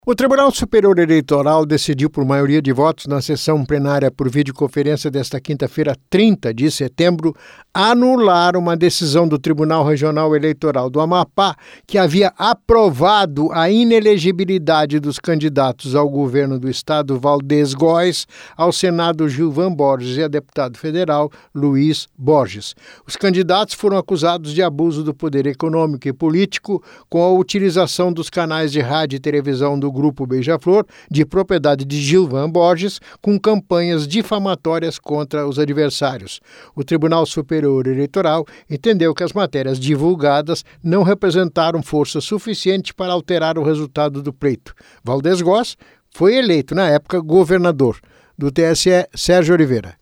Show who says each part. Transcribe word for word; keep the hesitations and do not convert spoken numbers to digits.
Speaker 1: O Tribunal Superior Eleitoral decidiu por maioria de votos na sessão plenária por videoconferência desta quinta-feira, trinta de setembro, anular uma decisão do Tribunal Regional Eleitoral do Amapá que havia aprovado a inelegibilidade dos candidatos ao governo do estado Valdez Góes, ao Senado Gilvan Borges e a deputado federal Luiz Borges. Os candidatos foram acusados de abuso do poder econômico e político com a utilização dos canais de rádio e televisão do Grupo Beija-Flor, de propriedade de Gilvan Borges, com campanhas difamatórias contra os adversários. O Tribunal Superior Eleitoral entendeu que as matérias divulgadas não representaram força suficiente para alterar o resultado do pleito. Valdez Góes foi eleito, na época, governador. Do T S E, Sérgio Oliveira.